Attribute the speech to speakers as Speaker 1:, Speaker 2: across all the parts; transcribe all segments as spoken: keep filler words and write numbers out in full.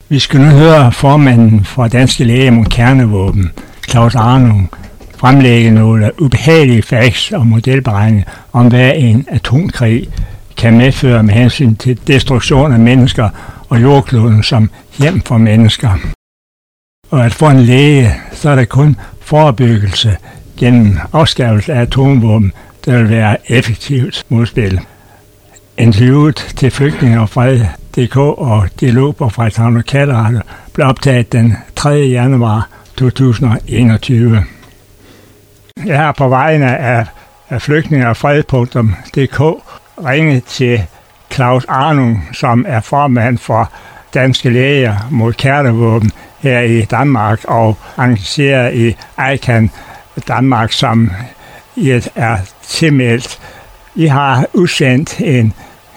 Speaker 1: Vi skal nu høre formanden for Danske Læger mod Kernevåben, Claus Arnung, fremlægge nogle ubehagelige facts og modelberegninger om, hvad en atomkrig kan medføre med hensyn til destruktion af mennesker og jordkloden som hjem for mennesker. Og at for en læge, så er der kun forebyggelse gennem afskaffelse af atomvåben, der vil være effektivt modspil. Interviewet til Flygtninge og Fred punktum d k og dialog på Frederikshavn Katteradio blev optaget den tredje januar to tusind og enogtyve. Jeg har på vegne af, af Flygtninge og Fred punktum d k ringet til Claus Arnung, som er formand for Danske Læger mod Kernevåben her i Danmark og engageret i I C A N Danmark, som er tilmeldt. I har udsendt en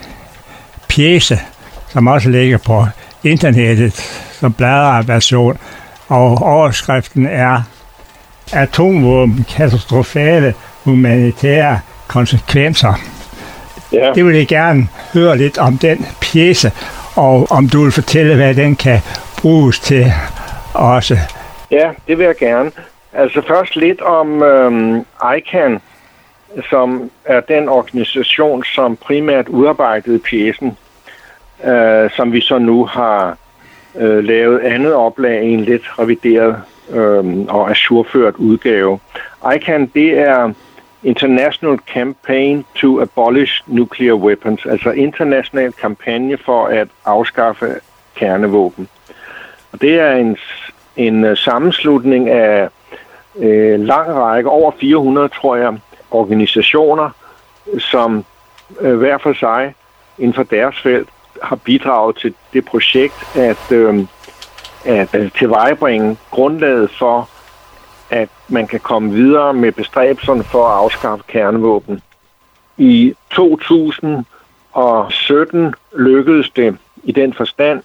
Speaker 1: pjece, som også ligger på internettet som bladreversion, og overskriften er Atomvåben katastrofale humanitære konsekvenser. Ja. Det vil jeg gerne høre lidt om den pjece, og om du vil fortælle, hvad den kan bruges til også.
Speaker 2: Ja, det vil jeg gerne. Altså først lidt om øhm, I C A N, som er den organisation, som primært udarbejdede pjecen, øh, som vi så nu har øh, lavet andet oplag i en lidt revideret øh, og ajourført udgave. I C A N, det er International Campaign to Abolish Nuclear Weapons, altså international kampagne for at afskaffe kernevåben. Og det er en, en sammenslutning af øh, lang række, over fire hundrede, tror jeg, organisationer, som øh, hver for sig inden for deres felt har bidraget til det projekt at, øh, at øh, tilvejebringe grundlaget for, at man kan komme videre med bestræbelserne for at afskaffe kernevåben. I to tusind og sytten lykkedes det i den forstand,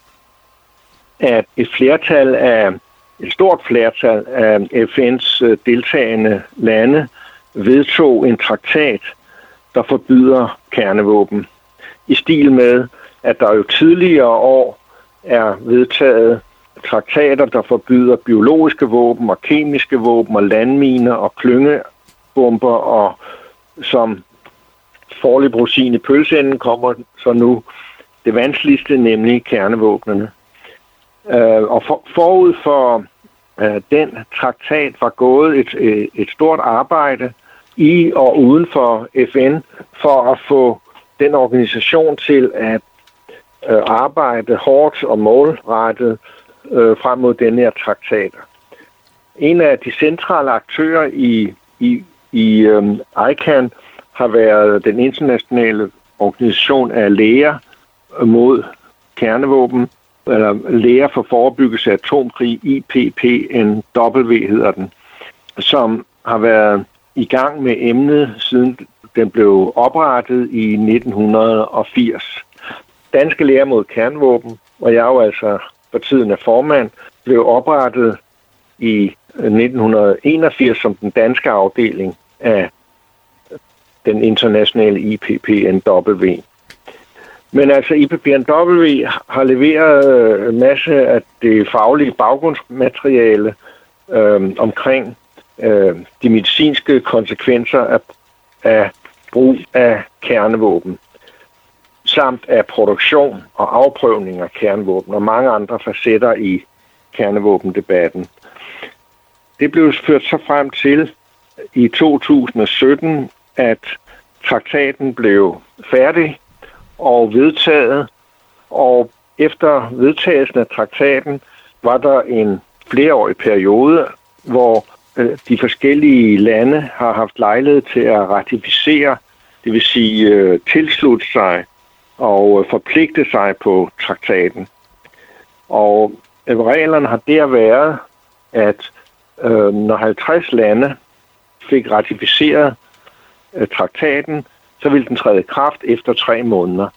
Speaker 2: at et flertal af et stort flertal af F N's deltagende lande vedtog en traktat, der forbyder kernevåben. I stil med, at der jo tidligere år er vedtaget traktater, der forbyder biologiske våben og kemiske våben og landminer og klyngebomber, og som foreløbig rosin i pølseenden kommer så nu det vanskeligste, nemlig kernevåbnene. Uh, og for, forud for uh, den traktat var gået et, et, et stort arbejde i og uden for F N for at få den organisation til at uh, arbejde hårdt og målrettet uh, frem mod denne her traktater. En af de centrale aktører i, i, i um, I C A N har været den internationale organisation af læger mod kernevåben, eller Læger for Forebyggelse af Atomkrig, I P P N W hedder den, som har været i gang med emnet, siden den blev oprettet i nitten firs. Danske Læger mod Kernevåben, og jeg jo altså for tiden er formand, blev oprettet i nitten enogfirs som den danske afdeling af den internationale I P P N W. Men altså I P P N W har leveret en masse af det faglige baggrundsmateriale øh, omkring øh, de medicinske konsekvenser af, af brug af kernevåben, samt af produktion og afprøvning af kernevåben og mange andre facetter i kernevåbendebatten. Det blev ført så frem til i to tusind og sytten, at traktaten blev færdig og vedtaget, og efter vedtagelsen af traktaten var der en flereårig periode, hvor øh, de forskellige lande har haft lejlighed til at ratificere, det vil sige øh, tilslutte sig og øh, forpligte sig på traktaten. Og øh, reglerne har der været, at øh, når halvtreds lande fik ratificeret øh, traktaten, så ville den træde i kraft efter tre måneder.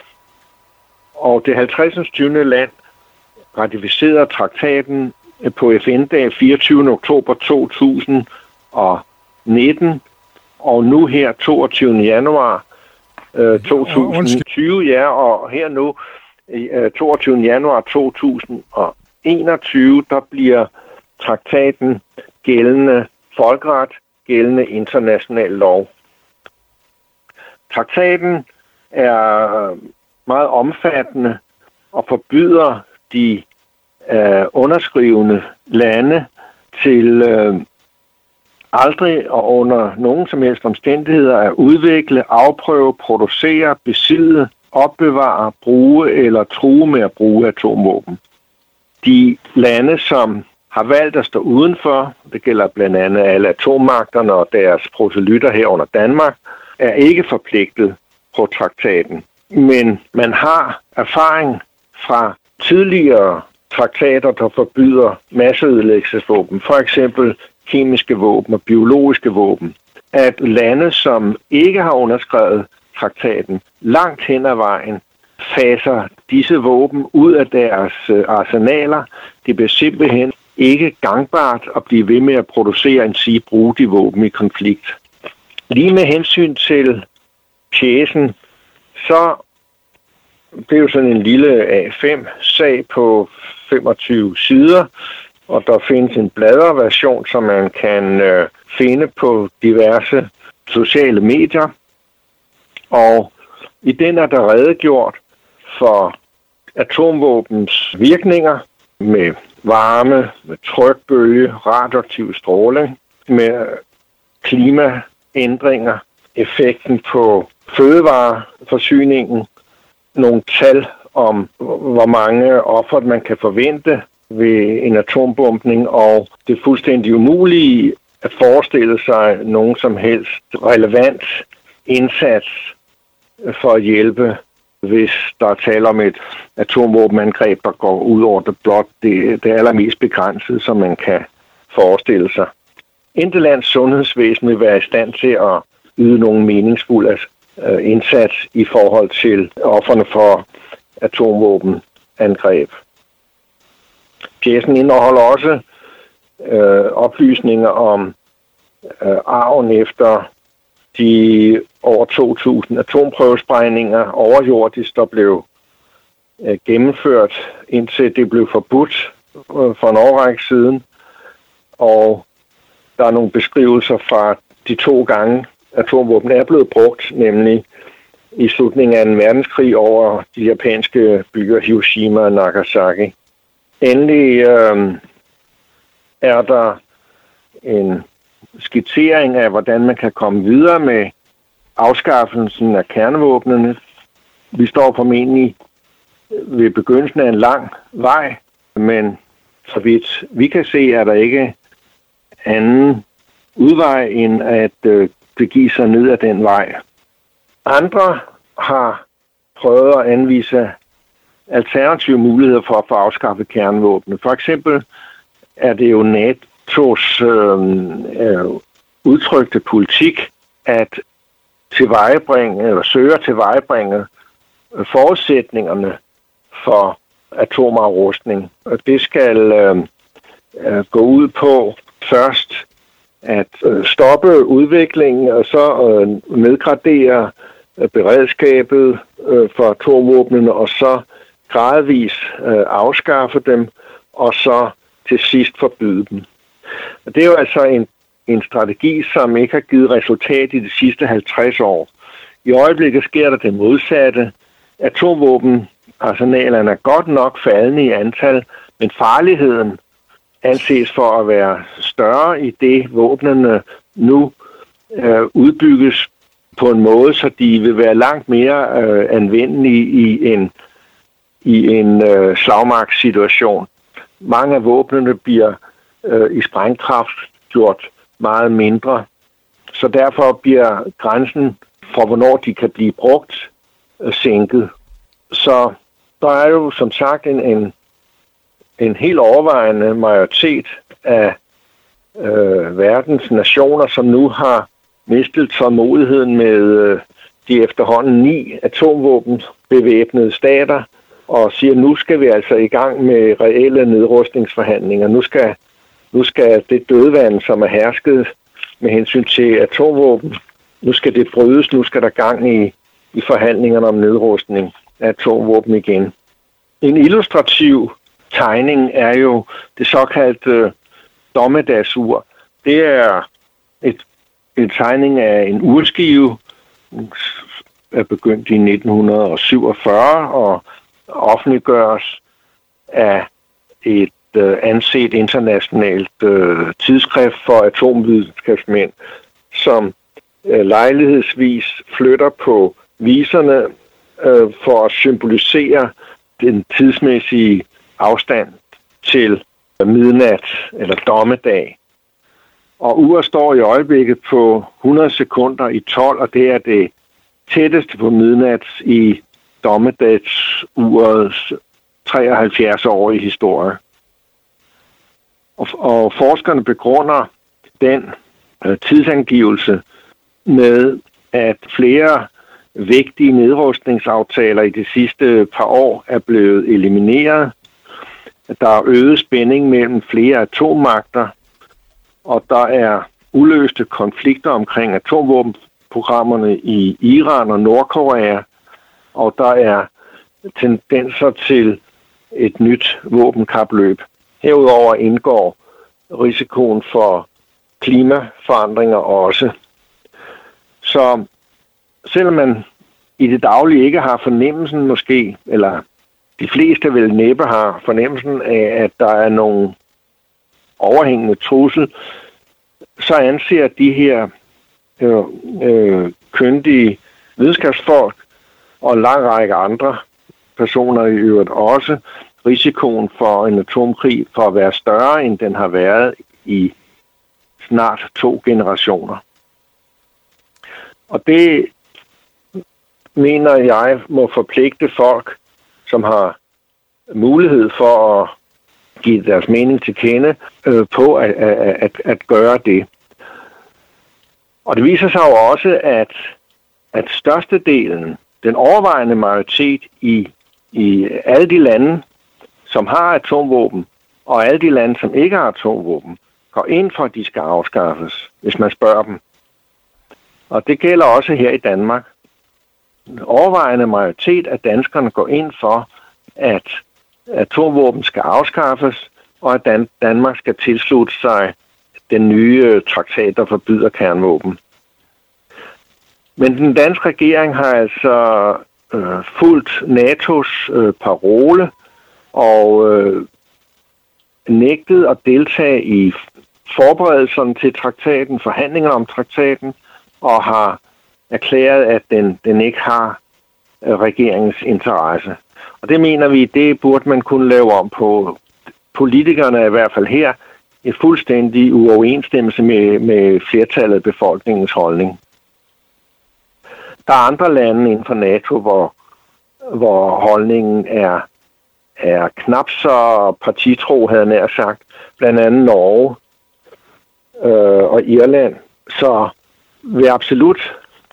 Speaker 2: Og det halvtredsende tyvende land ratificerede traktaten på F N-dag fireogtyvende oktober to tusind og nitten, og nu her toogtyvende januar øh, to tusind og tyve, ja, og her nu toogtyvende januar to tusind og enogtyve, der bliver traktaten gældende folkeret, gældende international lov. Traktaten er meget omfattende og forbyder de øh, underskrivende lande til øh, aldrig og under nogen som helst omstændigheder at udvikle, afprøve, producere, besidde, opbevare, bruge eller true med at bruge atomvåben. De lande, som har valgt at stå udenfor, det gælder blandt andet alle atommagterne og deres proselytter herunder Danmark, er ikke forpligtet på traktaten. Men man har erfaring fra tidligere traktater, der forbyder masseødelæggelsesvåben, for eksempel kemiske våben og biologiske våben, at lande, som ikke har underskrevet traktaten, langt hen ad vejen faser disse våben ud af deres arsenaler. Det bliver simpelthen ikke gangbart at blive ved med at producere en sige bruge de våben i konflikt. Lige med hensyn til pjecen, så det er jo sådan en lille A fem sag på femogtyve sider, og der findes en bladreversion, som man kan øh, finde på diverse sociale medier. Og i den er der redegjort for atomvåbens virkninger med varme, med trykbølge, radioaktiv stråling, med klimaændringer, effekten på fødevareforsyningen, nogle tal om, hvor mange offer man kan forvente ved en atombombning, og det er fuldstændig umulige at forestille sig nogen som helst relevant indsats for at hjælpe, hvis der er tale om et atomvåbenangreb, der går ud over det blot det, det allermest begrænsede, som man kan forestille sig. Intet lands sundhedsvæsen vil være i stand til at yde nogen meningsfuld indsats i forhold til ofrene for atomvåbenangreb. Pjecen indeholder også øh, oplysninger om øh, arven efter de over to tusind atomprøvesprængninger overjordisk, der blev øh, gennemført, indtil det blev forbudt øh, for en årrække siden. Og der er nogle beskrivelser fra de to gange atomvåben er blevet brugt, nemlig i slutningen af en verdenskrig over de japanske byer Hiroshima og Nagasaki. Endelig øh, er der en skitsering af, hvordan man kan komme videre med afskaffelsen af kernevåbnene. Vi står formentlig ved begyndelsen af en lang vej, men så vidt vi kan se, er der ikke anden udvej end at øh, begive sig ned ad den vej. Andre har prøvet at anvise alternative muligheder for at få afskaffet kernevåbne. For eksempel er det jo NATO's øh, øh, udtrykte politik at tilvejebringe, eller søge at tilvejebringe forudsætningerne for atomafrustning. Og det skal øh, øh, gå ud på først at øh, stoppe udviklingen og så øh, nedgradere øh, beredskabet øh, for atomvåbnene og så gradvis øh, afskaffe dem og så til sidst forbyde dem. Og det er jo altså en, en strategi, som ikke har givet resultat i de sidste halvtreds år. I øjeblikket sker der det modsatte. Atomvåbenarsenalerne er godt nok faldende i antal, men farligheden anses for at være større i det, våbnene nu øh, udbygges på en måde, så de vil være langt mere øh, anvendelige i en, i en øh, slagmarkssituation. Mange af våbnene bliver øh, i sprængkraft gjort meget mindre, så derfor bliver grænsen for, hvornår de kan blive brugt, øh, sænket. Så der er jo som sagt en, en, en helt overvejende majoritet af øh, verdens nationer, som nu har mistet tålmodigheden med øh, de efterhånden ni atomvåbenbevæbnede stater, og siger, at nu skal vi altså i gang med reelle nedrustningsforhandlinger. Nu skal, nu skal det dødvand, som er hersket med hensyn til atomvåben, nu skal det brydes, nu skal der gang i, i forhandlingerne om nedrustning af atomvåben igen. en illustrativ tegning er jo det såkaldte dommedagsur. Det er et, et tegning af en urskive, er begyndt i nitten syvogfyrre og offentliggøres af et øh, anset internationalt øh, tidsskrift for atomvidenskabsmænd, som øh, lejlighedsvis flytter på viserne øh, for at symbolisere den tidsmæssige afstand til midnat eller dommedag. Og uret står i øjeblikket på hundrede sekunder i tolv, og det er det tætteste på midnat i dommedagsurets treoghalvfjerds-årige historie. Og, og forskerne begrunder den øh, tidsangivelse med, at flere vigtige nedrustningsaftaler i de sidste par år er blevet elimineret. Der er øget spænding mellem flere atommagter, og der er uløste konflikter omkring atomvåbenprogrammerne i Iran og Nordkorea, og der er tendenser til et nyt våbenkapløb. Herudover indgår risikoen for klimaforandringer også. Så selvom man i det daglige ikke har fornemmelsen måske, eller de fleste vel næppe har fornemmelsen af, at der er nogle overhængende trussel, så anser de her øh, øh, kyndige videnskabsfolk og en lang række andre personer i øvrigt også risikoen for en atomkrig for at være større, end den har været i snart to generationer. Og det mener jeg må forpligte folk, som har mulighed for at give deres mening til kende, øh, på at, at, at, at gøre det. Og det viser sig jo også, at, at størstedelen, den overvejende majoritet i, i alle de lande, som har atomvåben, og alle de lande, som ikke har atomvåben, går ind for, at de skal afskaffes, hvis man spørger dem. Og det gælder også her i Danmark. Den overvejende majoritet af danskerne går ind for, at atomvåben skal afskaffes, og at Dan- Danmark skal tilslutte sig den nye traktat, der forbyder kernevåben. Men den danske regering har altså øh, fulgt NATO's øh, parole og øh, nægtet at deltage i forberedelserne til traktaten, forhandlinger om traktaten, og har erklæret, at den, den ikke har øh, regeringens interesse. Og det mener vi, det burde man kunne lave om på. Politikerne er i hvert fald her i fuldstændig uoverensstemmelse med, med flertallet af befolkningens holdning. Der er andre lande inden for NATO, hvor, hvor holdningen er, er knap så partitro, havde jeg nær sagt. Blandt andet Norge øh, og Irland. Så vil absolut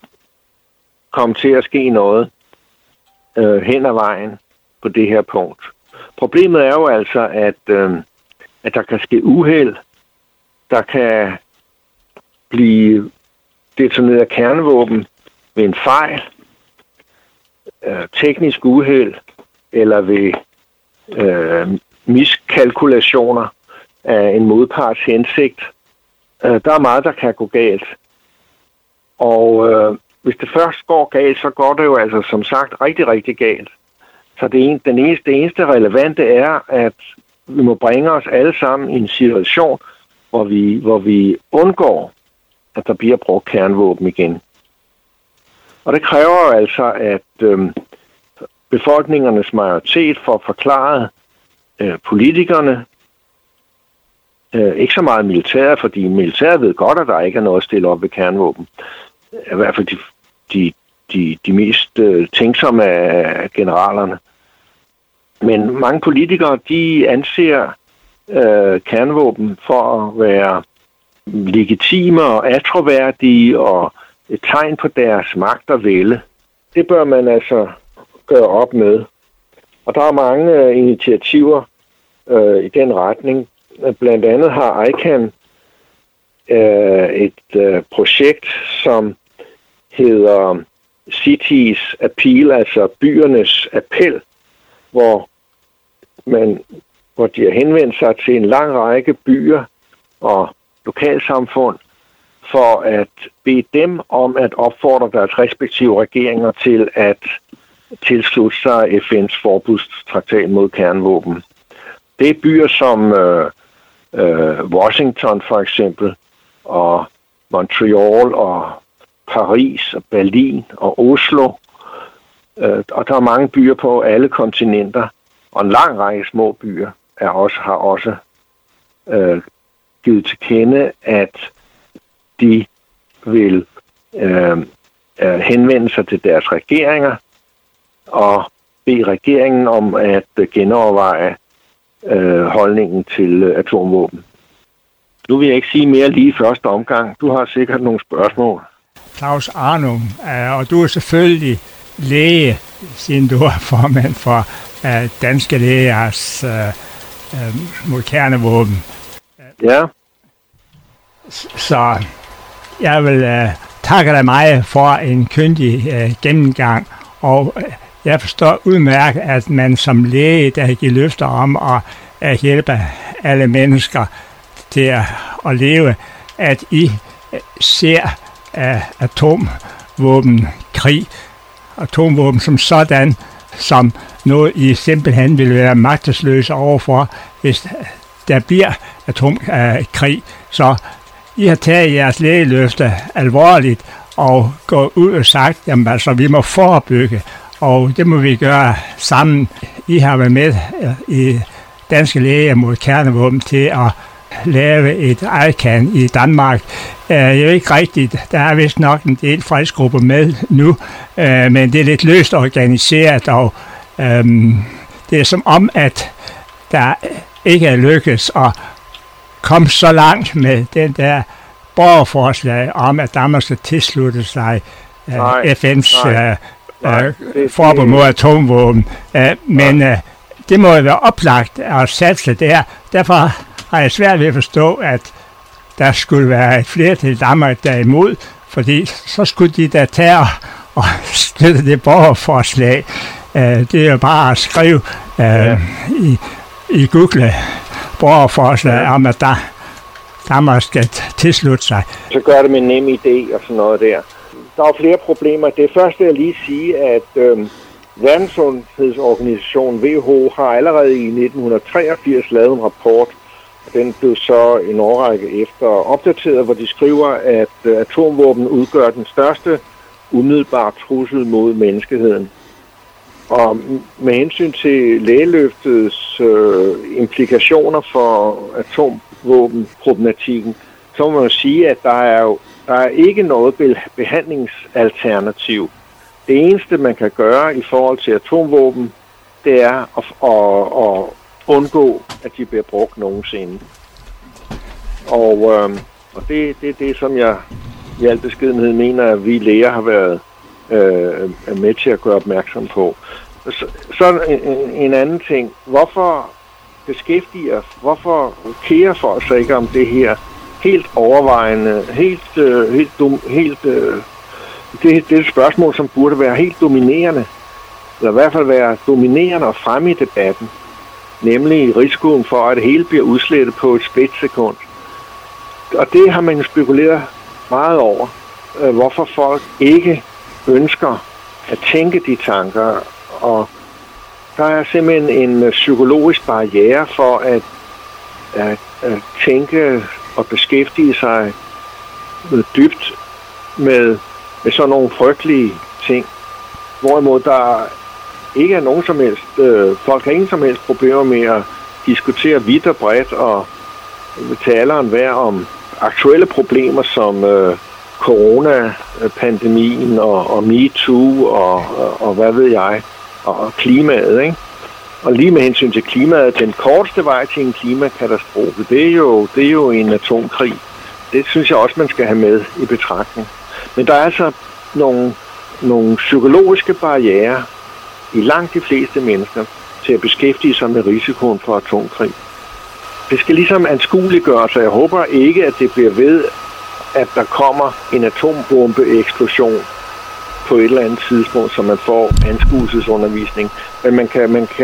Speaker 2: komme til at ske noget øh, hen ad vejen på det her punkt. Problemet er jo altså, at, øh, at der kan ske uheld. Der kan blive detoneret kernevåben ved en fejl, øh, teknisk uheld eller ved øh, miskalkulationer af en modparts hensigt. Øh, der er meget, der kan gå galt. Og øh, hvis det først går galt, så går det jo altså som sagt rigtig, rigtig galt. Så det, en, den eneste, det eneste relevante er, at vi må bringe os alle sammen i en situation, hvor vi, hvor vi undgår, at der bliver brugt kernevåben igen. Og det kræver altså, at øh, befolkningernes majoritet får forklaret øh, politikerne, øh, ikke så meget militæret, fordi militæret ved godt, at der ikke er noget at stille op ved kernevåben. I hvert fald de, de, de, de mest øh, tænksomme af generalerne. Men mange politikere, de anser øh, kernevåben for at være legitime og attråværdige og et tegn på deres magt og vælde. Det bør man altså gøre op med. Og der er mange øh, initiativer øh, i den retning. Blandt andet har ICAN øh, et øh, projekt, som hedder Cities Appeal, altså byernes appel, hvor men hvor de har henvendt sig til en lang række byer og lokalsamfund for at bede dem om at opfordre deres respektive regeringer til at tilslutte sig F N's forbudstraktat mod kernevåben. Det er byer som øh, øh, Washington for eksempel, og Montreal og Paris og Berlin og Oslo. Øh, og der er mange byer på alle kontinenter, og en lang række små byer er også, har også øh, givet til kende, at de vil øh, øh, henvende sig til deres regeringer og bede regeringen om at genoverveje øh, holdningen til øh, atomvåben. Nu vil jeg ikke sige mere lige i første omgang. Du har sikkert nogle spørgsmål.
Speaker 1: Claus Arnum, øh, og du er selvfølgelig læge, siden du er formand for øh, Danske Lægers øh, øh, mod kernevåben.
Speaker 2: Ja.
Speaker 1: Så jeg vil øh, takke dig meget for en kyndig øh, gennemgang, og øh, jeg forstår udmærket, at man som læge, der giver løfter om at, at hjælpe alle mennesker til at, at leve, at I ser uh, atomvåben, krig, atomvåben som sådan, som noget I simpelthen vil være magtesløse overfor, hvis der bliver atomkrig. Uh, Så I har taget jeres lægeløfte alvorligt og gået ud og sagt, jamen altså, vi må forebygge, og det må vi gøre sammen. I har været med i Danske Læger mod kernevåben til at lave et I C A N i Danmark. Jeg er ikke rigtigt, der er vist nok en del fredsgrupper med nu, men det er lidt løst organiseret, og det er som om, at der ikke er lykkes at komme så langt med den der borgerforslag om, at Danmark skal tilslutte sig nej, F N's nej. Nej, det, forbud mod atomvåben. Uh, men uh, det må jo være oplagt at satse der. Derfor har jeg svært ved at forstå, at der skulle være et flertal i Danmark derimod, fordi så skulle de da tage og, og støtte det borgerforslag. Uh, det er jo bare at skrive uh, ja. i, i Google borgerforslag ja. om, at der, Danmark skal tilslutte sig.
Speaker 2: Så gør det med nem idé og sådan noget der. Der er flere problemer. Det første vil jeg lige sige, at øh, Verdenssundhedsorganisationen W H O har allerede i nitten treogfirs lavet en rapport. Den blev så en årrække efter opdateret, hvor de skriver, at øh, atomvåben udgør den største umiddelbare trussel mod menneskeheden. Og med hensyn til lægeløftets øh, implikationer for atomvåbenproblematikken, så må man sige, at der er jo der er ikke noget behandlingsalternativ. Det eneste, man kan gøre i forhold til atomvåben, det er at, at, at undgå, at de bliver brugt nogensinde. Og, øh, og det er det, det, som jeg i al beskedenhed mener, at vi læger har været øh, med til at gøre opmærksom på. Så, så en, en anden ting. Hvorfor beskæftiger, hvorfor kærer folk sig ikke om det her helt overvejende, helt, øh, helt, dum, helt øh, det, det er et spørgsmål, som burde være helt dominerende, eller i hvert fald være dominerende og fremme i debatten, nemlig risikoen for, at det hele bliver udslettet på et splitsekund. Og det har man spekuleret meget over, øh, hvorfor folk ikke ønsker at tænke de tanker, og der er simpelthen en psykologisk barriere for at, at, at tænke og beskæftige sig dybt med, med sådan nogle frygtelige ting. Hvorimod der ikke er nogen som helst, øh, folk har ingen som helst problemer med at diskutere vidt og bredt og tale en hver om aktuelle problemer som øh, coronapandemien og, og MeToo og, og, og hvad ved jeg, og, og klimaet, ikke? Og lige med hensyn til klimaet, den korteste vej til en klimakatastrofe, det er jo, det er jo en atomkrig. Det synes jeg også, man skal have med i betragtning. Men der er altså nogle, nogle psykologiske barrierer i langt de fleste mennesker til at beskæftige sig med risikoen for atomkrig. Det skal ligesom anskueliggøre, så jeg håber ikke, at det bliver ved, at der kommer en atombombeeksplosion på et eller andet tidspunkt, så man får anskuelsesundervisning. Men man kan, man kan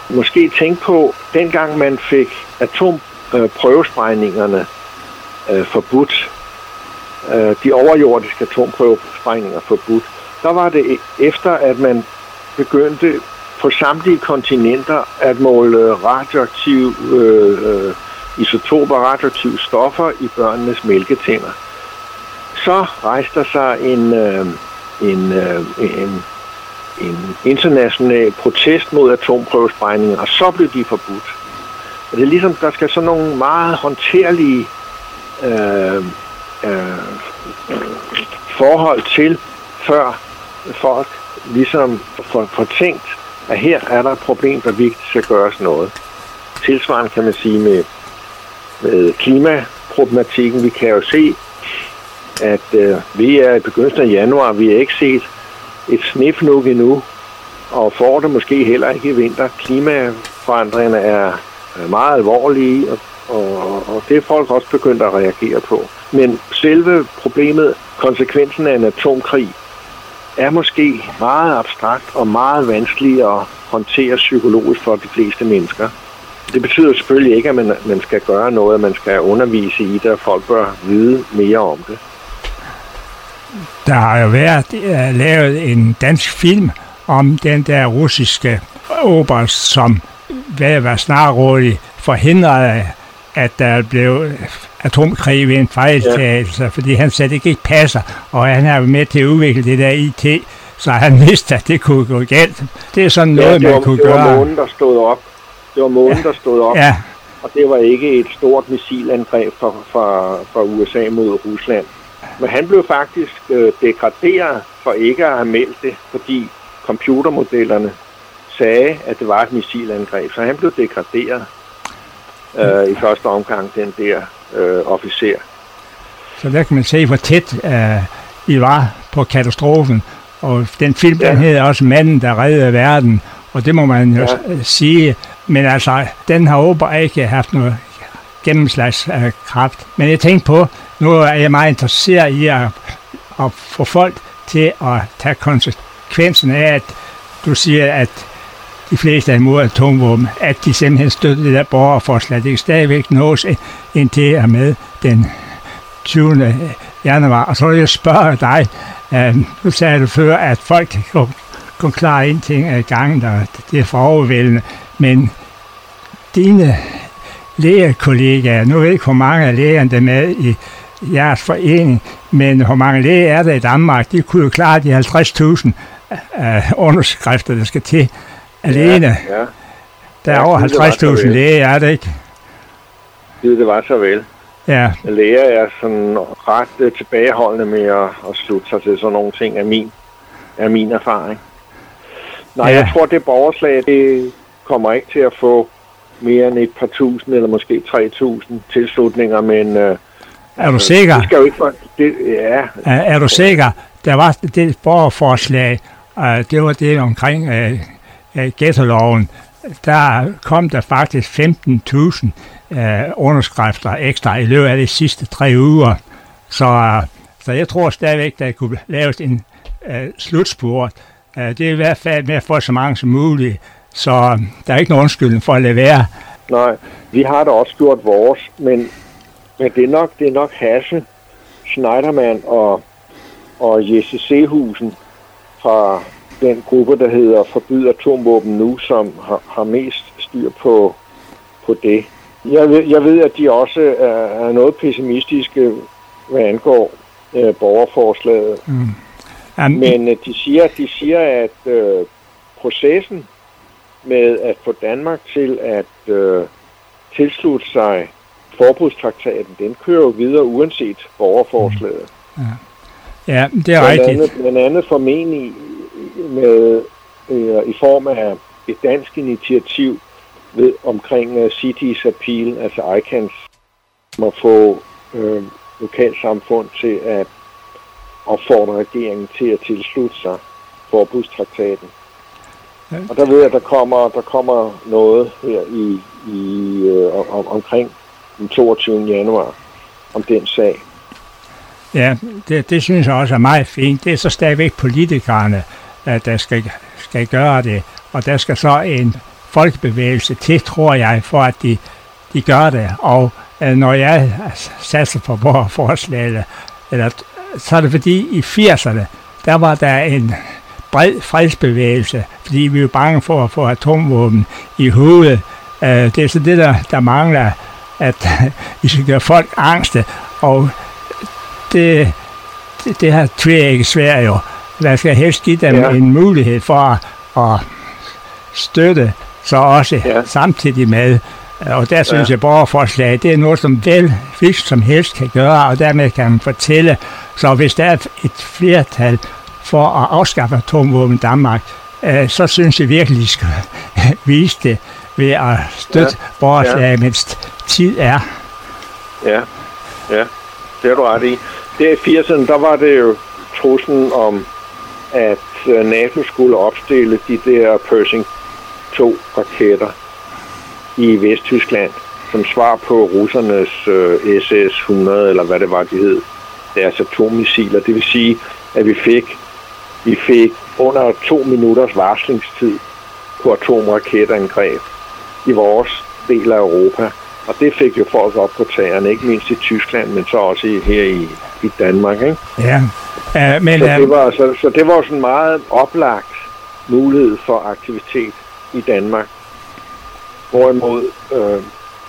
Speaker 2: måske tænke på, dengang man fik atomprøvesprængningerne øh, forbudt, øh, de overjordiske atomprøvesprængninger forbudt, der var det efter, at man begyndte på samtlige kontinenter at måle radioaktive øh, øh, isotoper, radioaktive stoffer i børnenes mælketænder. Så rejste der sig en, øh, en, øh, en, en international protest mod atomprøvesprængninger, og så blev de forbudt. Og det er ligesom, der skal sådan nogle meget håndterlige øh, øh, forhold til, før folk ligesom får, får tænkt, at her er der et problem, der virkelig skal gøres noget. Tilsvarende kan man sige med, med klimaproblematikken. Vi kan jo se, at øh, vi er i begyndelsen af januar, vi har ikke set et snefnug endnu, og får det måske heller ikke i vinter. Klimaforandringerne er meget alvorlige, og, og, og det er folk også begyndt at reagere på. Men selve problemet, konsekvensen af en atomkrig, er måske meget abstrakt og meget vanskelig at håndtere psykologisk for de fleste mennesker. Det betyder selvfølgelig ikke, at man, man skal gøre noget, at man skal undervise i det, og folk bør vide mere om det.
Speaker 1: Der har jo været uh, lavet en dansk film om den der russiske oberst, som ved at være snarrådig forhindrede, at der blev atomkrig ved en fejltagelse, ja. Fordi han sagde, det ikke passer, og han har jo med til at udvikle det der I T, så han vidste, at det kunne gå galt. Det er sådan noget, ja,
Speaker 2: man
Speaker 1: var, kunne
Speaker 2: det
Speaker 1: gøre.
Speaker 2: Det var månen, der stod op. Det var månen, ja. der stod op.
Speaker 1: Ja.
Speaker 2: Og det var ikke et stort missilangreb fra, fra, fra U S A mod Rusland. Men han blev faktisk øh, degraderet for ikke at have meldt det, fordi computermodellerne sagde, at det var et missilangreb. Så han blev degraderet øh, i første omgang, den der øh, officer.
Speaker 1: Så der kan man se, hvor tæt øh, I var på katastrofen. Og den film, ja. Den hedder også Manden, der reddede verden. Og det må man jo ja. sige. Men altså, den har åbenbart ikke haft noget gennemslagskraft. Men jeg tænkte på, nu er jeg meget interesseret i at, at få folk til at tage konsekvensen af, at du siger, at de fleste er imod atomvåben, at de simpelthen støtter det der borgerforslag. Det kan stadigvæk nås indtil er med den tyvende januar. Og så vil jeg spørge dig, øh, nu sagde du før, at folk kan gå, gå klar ind ting af gangen, der det er for overvældende, men dine lægekollegaer, nu ved jeg ikke, hvor mange af lægerne der er med i jeres forening, men hvor mange læger er der i Danmark, de kunne jo klare de halvtreds tusind øh, underskrifter, der skal til alene. Ja, ja. Der er ja, over halvtreds tusind læger, er det ikke?
Speaker 2: Det, det var så vel.
Speaker 1: Ja.
Speaker 2: Læger er sådan ret uh, tilbageholdende med at, at slutte sig til sådan nogle ting, af min, af min erfaring. Nej, ja. Jeg tror, det borgerslag, det kommer ikke til at få mere end et par tusind, eller måske tre tusind tilslutninger, men... Uh,
Speaker 1: er du sikker?
Speaker 2: Det skal jo ikke for, det, ja.
Speaker 1: Er, er du sikker? Der var det borgerforslag, uh, det var det omkring uh, uh, ghettoloven. Der kom der faktisk femten tusind uh, underskrifter ekstra i løbet af de sidste tre uger. Så, uh, så jeg tror stadigvæk, der kunne laves en uh, slutspurt. Uh, det er i hvert fald med at få så mange som muligt. Så uh, der er ikke nogen undskyldning for at lade være.
Speaker 2: Nej, vi har da også gjort vores, men, men det er nok, det er nok Hasse, Schneiderman og, og Jesse Sehusen fra den gruppe, der hedder Forbyd Atomvåben Nu, som har, har mest styr på, på det. Jeg ved, jeg ved, at de også er, er noget pessimistiske, hvad angår øh, borgerforslaget. Mm. Um, Men øh, de siger, de siger, at øh, processen med at få Danmark til at øh, tilslutte sig forbudstraktaten, den kører jo videre uanset borgerforslaget.
Speaker 1: Ja, ja det er
Speaker 2: blandt
Speaker 1: rigtigt.
Speaker 2: Andet, blandt andet formentlig med, øh, i form af et dansk initiativ ved, omkring uh, Cities Appeal, altså I C A N's, om at få øh, lokalsamfund til at opfordre regeringen til at tilslutte sig forbudstraktaten. Ja. Og der ved jeg, at der kommer, der kommer noget her i, i øh, om, omkring den toogtyvende januar om den sag.
Speaker 1: Ja, det, det synes jeg også er meget fint. Det er så stadigvæk politikerne, der skal, skal gøre det. Og der skal så en folkebevægelse til, tror jeg, for at de, de gør det. Og øh, når jeg satser på vores forslag, eller, så er det fordi i firserne, der var der en bred fredsbevægelse, fordi vi er jo bange for at få atomvåben i hovedet. Øh, det er så det, der, der mangler, at vi skal gøre folk angste, og det, det, det har tvækket svært jo. Der skal helst give dem ja. en mulighed for at, at støtte så også ja. samtidig med. Og der synes ja. jeg, borgerforslag, det er noget, som vel fisk som helst kan gøre, og dermed kan man fortælle. Så hvis der er et flertal for at afskaffe atomvåben i Danmark, øh, så synes jeg virkelig, de skal vise det ved at støtte ja. borgerslag, ja. mens tid er.
Speaker 2: Ja, ja, det er du ret i. Der i firserne, der var det jo truslen om, at NATO skulle opstille de der Pershing to raketter i Vesttyskland, som svar på russernes øh, S S hundrede, eller hvad det var, de hed, deres atommissiler. Det vil sige, at vi fik, vi fik under to minutters varslingstid på atomraketterangreb i vores del af Europa. Og det fik jo folk op på tæerne, ikke mindst i Tyskland, men så også i, her i, i Danmark. Ikke?
Speaker 1: Ja. Uh, men,
Speaker 2: så, det var, så, så det var sådan en meget oplagt mulighed for aktivitet i Danmark. Hvorimod øh,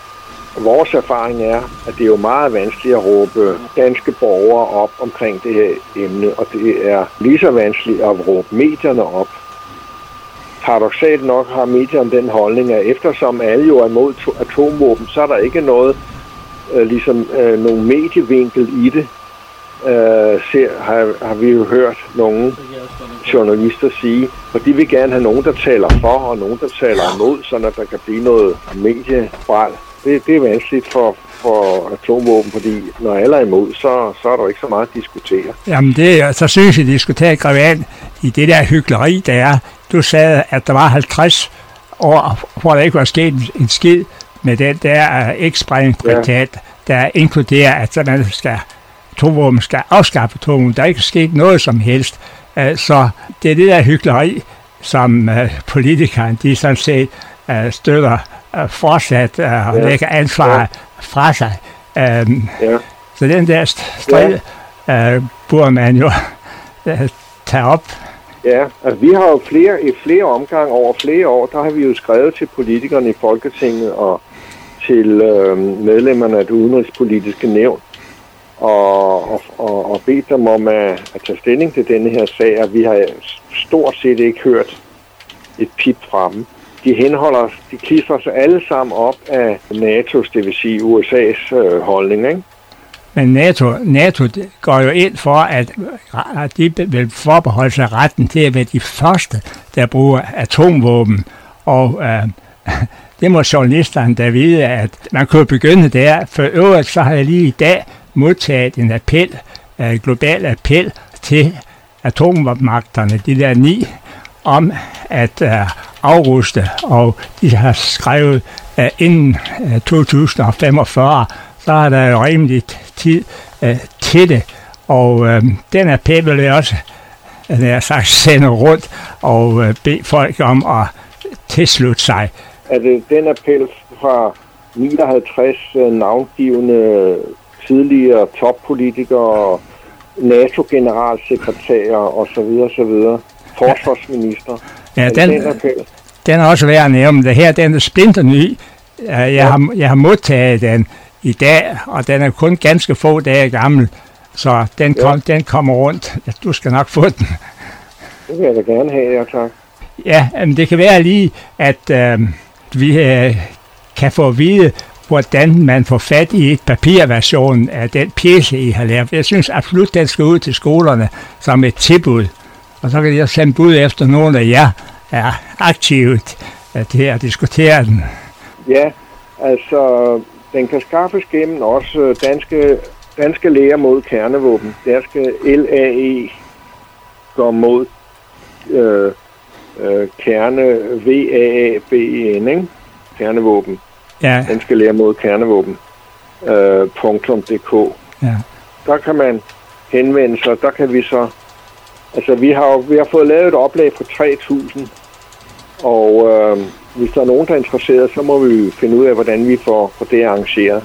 Speaker 2: vores erfaring er, at det er jo meget vanskeligt at råbe danske borgere op omkring det her emne, og det er lige så vanskeligt at råbe medierne op. Paradoksalt nok har medierne den holdning, at eftersom alle jo er imod atomvåben, så er der ikke noget, øh, ligesom øh, nogen medievinkel i det. Øh, ser, har, har vi jo hørt nogle journalister sige, og de vil gerne have nogen, der taler for, og nogen, der taler imod, så at der kan blive noget mediebræl. Det, det er vanskeligt for, for atomvåben, fordi når alle er imod, så, så er der ikke så meget at diskutere.
Speaker 1: Jamen, det, så synes jeg, at diskutere Grevand i det der hykleri, der er. Du sagde, at der var halvtreds år, hvor der ikke var sket en skid med den der ikke-spredningstraktat, ja. der inkluderer, at man skal atomvåben skal afskaffe atomvåben. Der er ikke sket noget som helst. Så det er det der hykleri, som politikerne, de sådan set støtter fortsat og ja. lægger ansvar ja. fra sig. Ja. Så den der strid ja. burde man jo tage op.
Speaker 2: Ja, altså vi har jo flere, i flere omgang over flere år, der har vi jo skrevet til politikerne i Folketinget og til øh, medlemmerne af det udenrigspolitiske nævn, Og, og, og, og bedt dem om at, at tage stilling til denne her sag, og vi har stort set ikke hørt et pip fra dem. De henholder, de klistrer sig alle sammen op af NATO's, det vil sige U S A's øh, holdning, ikke?
Speaker 1: Men NATO, NATO går jo ind for, at, at de vil forbeholde sig retten til at være de første, der bruger atomvåben, og øh, det må journalisterne da vide, at man kunne begynde der. For øvrigt så har jeg lige i dag modtaget en appel, en global appel til atommagterne, de der ni, om at uh, afruste, og de har skrevet uh, inden uh, to tusind femogfyrre, så er der jo rimelig tid uh, til det, og uh, den appel vil jeg også uh, jeg sagt, sende rundt og uh, bede folk om at tilslutte sig.
Speaker 2: Er det den appel fra nioghalvtreds uh, navngivende tidligere toppolitikere, NATO-generalsekretærer osv. osv. Forsvarsminister.
Speaker 1: Ja, den, den, den er også værd at nævne. Det her, den er splinterny. Jeg, ja. har, jeg har modtaget den i dag, og den er kun ganske få dage gammel, så den, kom, ja. den kommer rundt. Du skal nok få den.
Speaker 2: Det vil jeg da gerne have, ja tak.
Speaker 1: Ja, men det kan være lige, at øh, vi øh, kan få at vide, hvordan man får fat i et papirversion af den pjece, I har lavet. Jeg synes absolut, den skal ud til skolerne som et tilbud. Og så kan jeg sende bud efter nogle af jer er aktivt til at diskutere den.
Speaker 2: Ja, altså den kan skaffes gennem også danske, danske læger mod kernevåben. Der skal L A E gå mod øh, øh, kerne V A A B E N, ikke? Kernevåben.
Speaker 1: Ja.
Speaker 2: Den skal lære mod kernevåben. Øh, .dk.
Speaker 1: Ja.
Speaker 2: Der kan man henvende sig. Der kan vi så... Altså, vi har, vi har fået lavet et oplag på tre tusind. Og øh, hvis der er nogen, der er interesseret, så må vi finde ud af, hvordan vi får, får det arrangeret.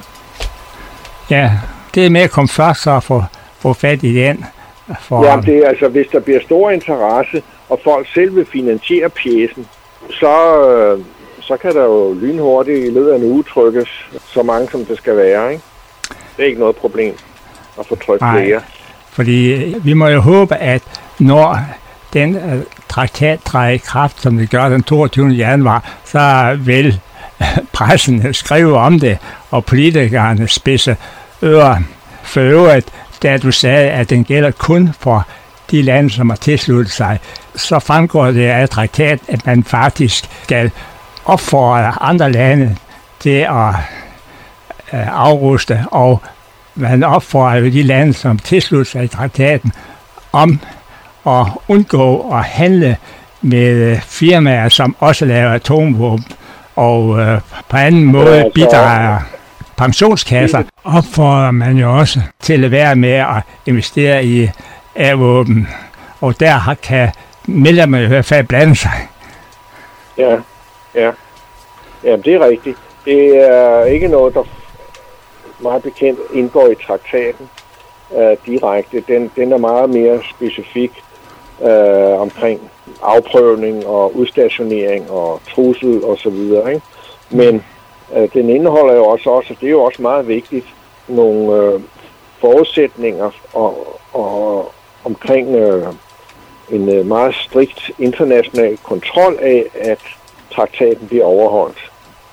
Speaker 1: Ja, det er med at komme først og få, få fat i den. For...
Speaker 2: Ja, det er altså, hvis der bliver stor interesse, og folk selv vil finansiere pjecen, så, øh, så kan der jo lynhurtigt i løbet af en uge trykkes så mange, som det skal være, ikke? Det er ikke noget problem at få trykt flere.
Speaker 1: Fordi vi må jo håbe, at når den uh, traktat træder i kraft, som det gør den toogtyvende januar, så vil pressen skrive om det, og politikerne spidse ører. For øvrigt, da du sagde, at den gælder kun for de lande, som har tilsluttet sig, så fremgår det af traktat, at man faktisk skal opfordre andre lande til at uh, afruste, og man opfordrer de lande, som tilslutter sig i traktaten, om at undgå at handle med firmaer, som også laver atomvåben, og øh, på anden måde bidrager pensionskasser, opfordrer man jo også til at være med at investere i A-våben, og der kan medlemmer i hvert fald blande sig.
Speaker 2: Ja, ja. Ja, det er rigtigt. Det er ikke noget, der meget bekendt indgår i traktaten øh, direkte. Den, den er meget mere specifik øh, omkring afprøvning og udstationering og trussel og så videre, ikke? Men øh, den indeholder jo også, også, det er jo også meget vigtigt, nogle øh, forudsætninger og, og omkring øh, en øh, meget strikt international kontrol af, at traktaten bliver overholdt.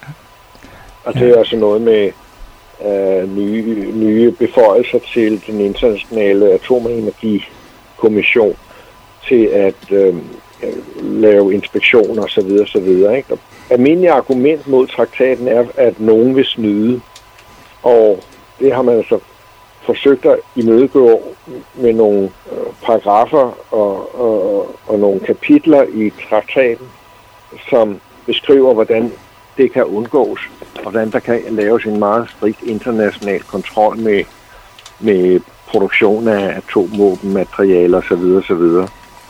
Speaker 2: Og det er altså noget med øh, nye, nye beføjelser til den internationale atomenergikommission til at øh, lave inspektioner osv. osv. Almindelig argument mod traktaten er, at nogen vil snyde, og det har man altså forsøgt at imødegå med nogle øh, paragrafer og, og, og nogle kapitler i traktaten, som beskriver, hvordan det kan undgås, og hvordan der kan laves en meget strikt international kontrol med, med produktion af atomvåbenmaterialer osv. osv.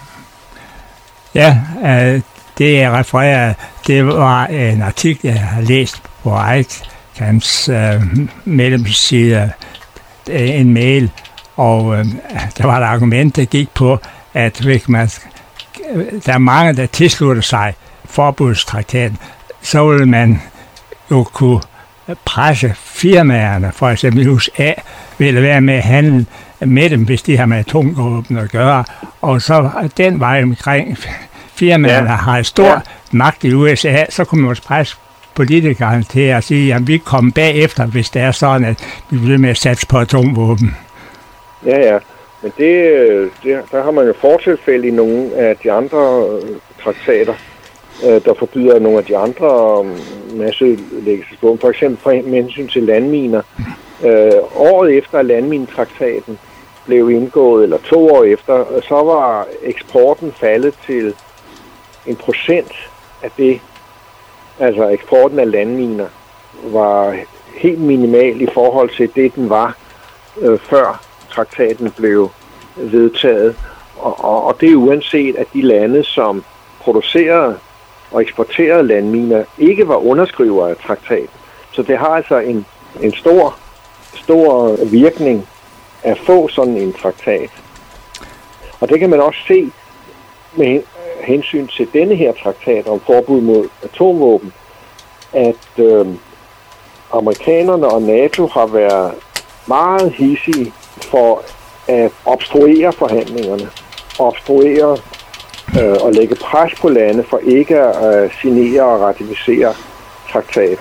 Speaker 1: Ja, øh, det jeg refererer, det var en artikel, jeg har læst på ICANNs øh, medlemsside, en mail, og øh, der var et argument, der gik på, at hvis man, der er mange, der tilslutter sig forbudstraktaten, så vil man jo kunne presse firmaerne, for eksempel i U S A, vil være med at handle med dem, hvis de har med atomvåben at gøre, og så den vej omkring firmaerne ja. har stor ja. magt i U S A, så kunne man også presse politikerne til at sige, at vi kommer bagefter, hvis det er sådan, at vi bliver med at satse på atomvåben. Ja, ja. Men det, det, der har man jo fortilfælde i nogle af de andre traktater, der forbyder nogle af de andre masseødelæggelsesvåben. For eksempel med hensyn til landminer. Øh, året efter landminetraktaten blev indgået, eller to år efter, så var eksporten faldet til en procent af det. Altså eksporten af landminer var helt minimal i forhold til det, den var øh, før traktaten blev vedtaget. Og, og, og det er uanset, at de lande, som producerede og eksporterede landminer, ikke var underskrivere af traktaten. Så det har altså en, en stor, stor virkning at få sådan en traktat. Og det kan man også se med hensyn til denne her traktat om forbud mod atomvåben, at øh, amerikanerne og NATO har været meget hidsige for at obstruere forhandlingerne, obstruere øh, og lægge pres på lande for ikke at øh, signere og ratificere traktaten.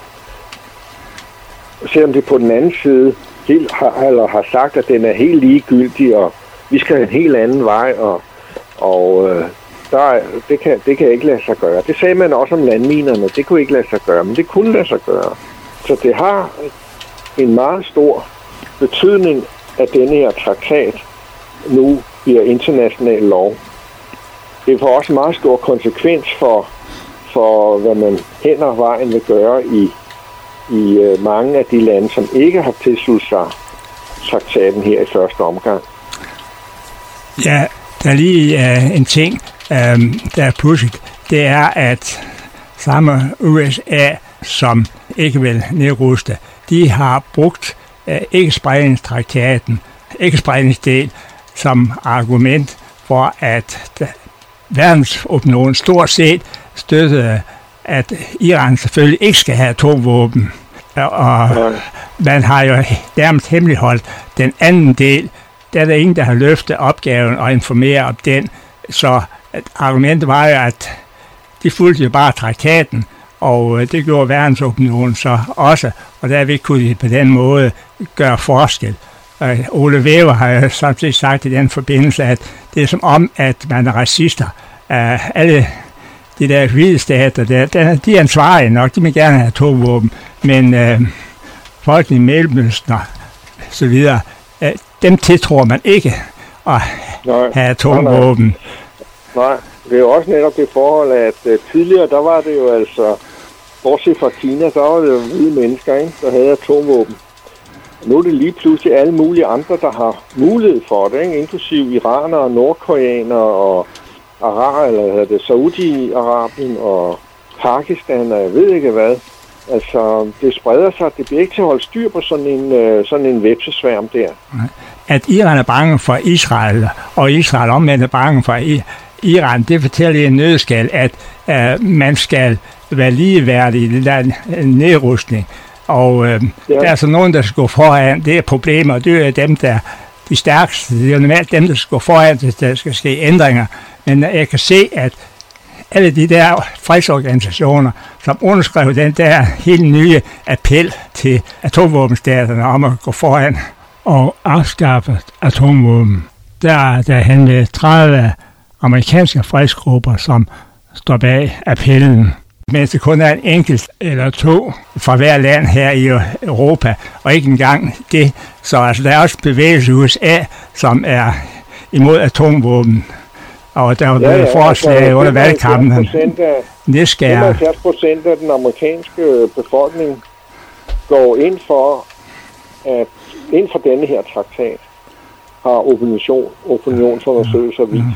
Speaker 1: Selvom det på den anden side helt har, eller har sagt, at den er helt ligegyldig, og vi skal en helt anden vej, og, og øh, der, det, kan, det kan ikke lade sig gøre. Det sagde man også om landminerne, det kunne ikke lade sig gøre, men det kunne lade sig gøre. Så det har en meget stor betydning, at denne her traktat nu bliver international lov. Det får også meget stor konsekvens for, for hvad man hen ad vejen vil gøre i, i uh, mange af de lande, som ikke har tilsluttet sig traktaten her i første omgang. Ja, der er lige uh, en ting, um, der er pudsigt. Det er, at samme U S A, som ikke vil nedruste, de har brugt uh, ikke-spredningstraktaten, ikke-spredningsdel, som argument for, at verdensopinionen stort set støttede, at Iran selvfølgelig ikke skal have atomvåben. Og man har jo nærmest hemmeligholdt den anden del. Der er der ingen, der har løftet opgaven og informeret om den. Så argumentet var jo, at de fulgte jo bare traktaten, og det gjorde verdensopinionen så også. Og derved kunne de på den måde gøre forskel. Uh, Ole Wever har jo samtidig sagt i den forbindelse, at det er som om, at man er racister. Uh, alle de der hvide stater, der, der, de er ansvarlige nok, de vil gerne have atomvåben, men uh, folk i Mellemøsten og så videre, uh, dem tiltror man ikke at nej, have atomvåben.
Speaker 2: Nej, nej, det er jo også netop det forhold, at uh, tidligere, der var det jo altså, bortset fra Kina, der var det jo hvide mennesker, ikke, der havde atomvåben. Nu er det lige pludselig alle mulige andre, der har mulighed for det, ikke? Inklusive iranere, nordkoreanere og araber, eller hedder det Saudi-Arabien og Pakistan, og jeg ved ikke hvad. Altså, det spreder sig, det bliver ikke til at holde styr på sådan en, sådan en vepsesværm der.
Speaker 1: At Iran er bange for Israel, og Israel omvendt er bange for Iran, det fortæller i en nødskal, at uh, man skal være ligeværdig i den der nedrustning. Og øh, ja. Der er så nogen, der skal gå foran. Det er problemer, og det er dem, der de stærkeste. Det er jo normalt dem, der skal gå foran, hvis der skal ske ændringer. Men jeg kan se, at alle de der fredsorganisationer, som underskrev den der helt nye appel til atomvåbenstaterne om at gå foran og afskaffe atomvåben, der, der handler tredive amerikanske fredsgrupper, som står bag appellen. Mens det kun er en enkelt eller to fra hver land her i Europa, og ikke engang det. Så altså, der er også bevægelse i U S A, som er imod atomvåben. Og der er blevet ja, ja, forslag altså, under valgkampen.
Speaker 2: femoghalvfjerds procent af den amerikanske befolkning går ind for, at inden for denne her traktat har opinion, opinionsundersøgelser vist.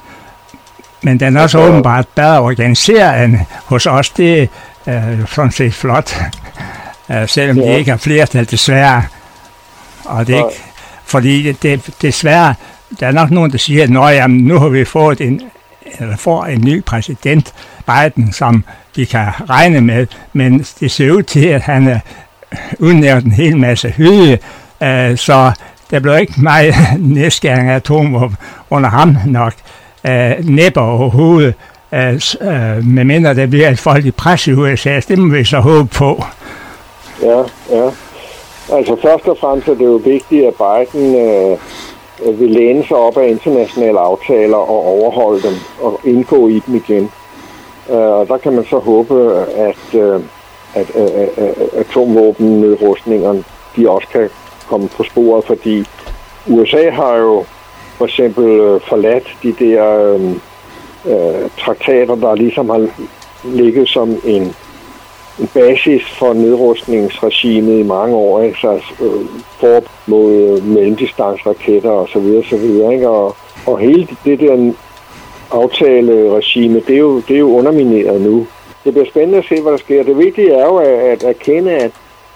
Speaker 1: Men den er også åbenbart bedre organiseret end hos os. Det er øh, sådan set flot, øh, selvom ja. de ikke har flertal desværre. Og det er ikke, fordi det, det, desværre, der er nok nogen, der siger, at nøj, jamen, nu har vi fået en, eller får en ny præsident, Biden, som vi kan regne med. Men det ser ud til, at han er udnævnt en hel masse hyde, øh, så der blev ikke meget nedskæring af atomvåben under ham nok. Uh, næpper overhovedet, uh, uh, medmindre der bliver et folkeligt pres i U S A, det må vi så håbe på.
Speaker 2: Ja, ja. Altså først og fremmest er det jo vigtigt, at Biden uh, vil læne sig op af internationale aftaler og overholde dem og indgå i dem igen. Uh, og der kan man så håbe, at, uh, at uh, uh, atomvåbennedrustningerne, de også kan komme på sporet, fordi U S A har jo for eksempel øh, forladt de der øh, øh, traktater, der ligesom har ligget som en, en basis for nedrustningsregimet i mange år, altså øh, for mod øh, mellemdistansraketter og så videre, så videre, ikke? Og, og hele det der aftaleregime, det er jo det er jo undermineret nu. Det bliver spændende at se, hvad der sker. Det vigtige er jo at erkende, at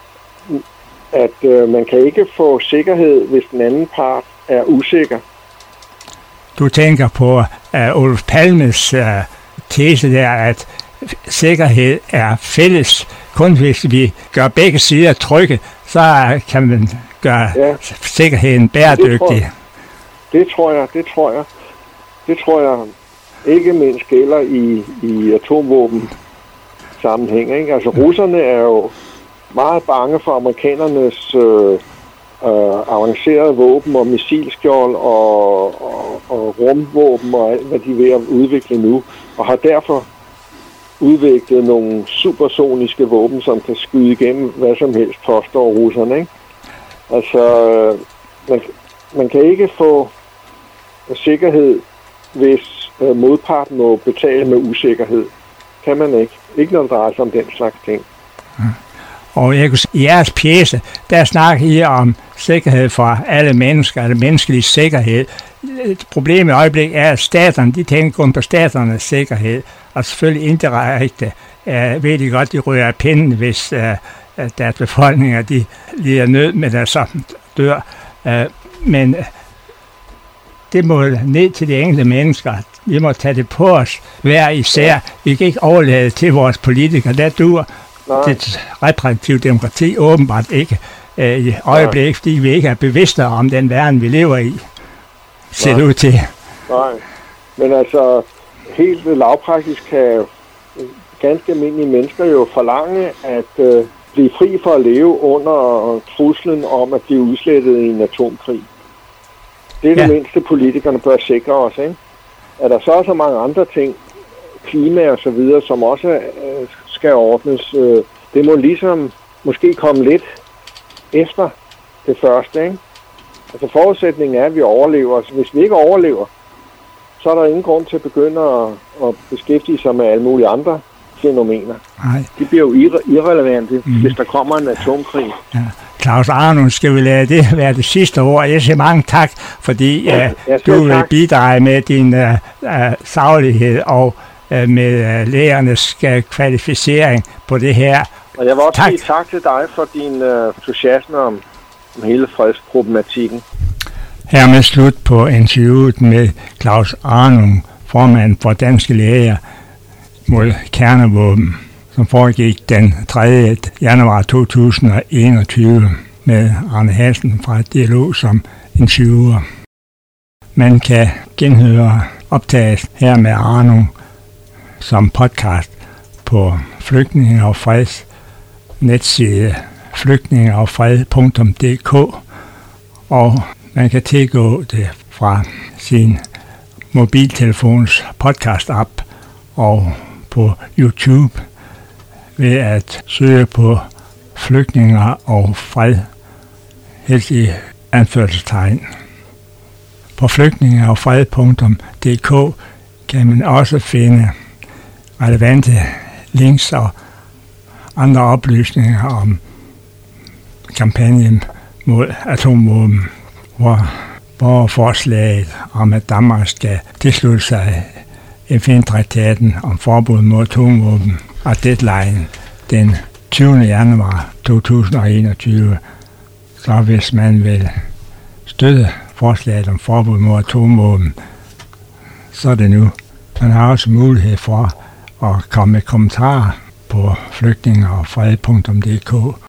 Speaker 2: at øh, man kan ikke få sikkerhed, hvis den anden part er usikker.
Speaker 1: Du tænker på uh, Olof Palmes uh, tese der, at sikkerhed er fælles. Kun hvis vi gør begge sider trygge, så kan man gøre ja. sikkerheden bæredygtig.
Speaker 2: Det tror jeg, det tror jeg. Det tror jeg ikke mindst gælder i, i atomvåben sammenhæng. Ikke? Altså russerne er jo meget bange for amerikanernes øh, øh, avancerede våben og missilskjold og, og, og rumvåben og alt, hvad de er ved at udvikle nu, og har derfor udviklet nogle supersoniske våben, som kan skyde igennem hvad som helst, påstår russerne. Ikke? Altså, man, man kan ikke få sikkerhed, hvis øh, modparten må betale med usikkerhed. Kan man ikke. Ikke når det drejer sig om den slags ting.
Speaker 1: Mm. Og jeg kunne sige, i jeres pjece, der snakker I om sikkerhed for alle mennesker, eller menneskelig sikkerhed. Problemet i øjeblikket er, at staterne, de tænker kun på staternes sikkerhed, og selvfølgelig indirekte uh, ved de godt, de ryger af pinden, hvis uh, deres befolkninger de lider nød med der så dør. Uh, men uh, det må ned til de enkelte mennesker. Vi må tage det på os hver især. Vi kan ikke overlade til vores politikere. Der dur det repræsentative demokrati åbenbart ikke uh, i øjeblikket, fordi vi ikke er bevidste om den verden, vi lever i. Ser det ud til.
Speaker 2: Nej, men altså helt lavpraktisk kan ganske almindelige mennesker jo forlange at øh, blive fri for at leve under truslen om at blive udslettet i en atomkrig. Det er det ja. mindste, politikerne bør sikre os, ikke? Er der så også mange andre ting, klima og så videre, som også øh, skal ordnes. Øh, det må ligesom måske komme lidt efter det første, ikke? Altså forudsætningen er, at vi overlever. Så hvis vi ikke overlever, så er der ingen grund til at begynde at, at beskæftige sig med alle mulige andre fænomener. Nej. De bliver jo irre- irrelevante, mm. hvis der kommer en atomkrig.
Speaker 1: Ja. Claus Arnum, skal vi lade det være det sidste ord? Jeg siger mange tak, fordi ja, uh, du vil tak. bidrage med din uh, uh, saglighed og uh, med uh, lærernes uh, kvalificering på det her.
Speaker 2: Og jeg vil også tak. sige tak til dig for din uh, entusiasme om om hele fredsproblematikken.
Speaker 1: Hermed slut på interviewet med Claus Arnum, formand for Danske Læger mod Kernevåben, som foregik den tredje januar to tusind og enogtyve med Arne Hansen fra Dialog som interviewer. Man kan genhøre optaget her med Arnum som podcast på Flygtninge og Freds netside flygtningeogfred punktum d k, og man kan tilgå det fra sin mobiltelefons podcast-app og på YouTube ved at søge på flygtninger og fred, helst i anførselstegn. På flygtningeogfred punktum d k kan man også finde relevante links og andre oplysninger om kampagnen mod atomvåben, hvor borgerforslaget om, at Danmark skal tilslutte sig F N-traktaten om forbud mod atomvåben og deadline den tyvende januar to tusind og enogtyve. Så hvis man vil støtte forslaget om forbud mod atomvåben, så er det nu. Man har også mulighed for at komme med kommentarer på flygtningeogfred punktum d k.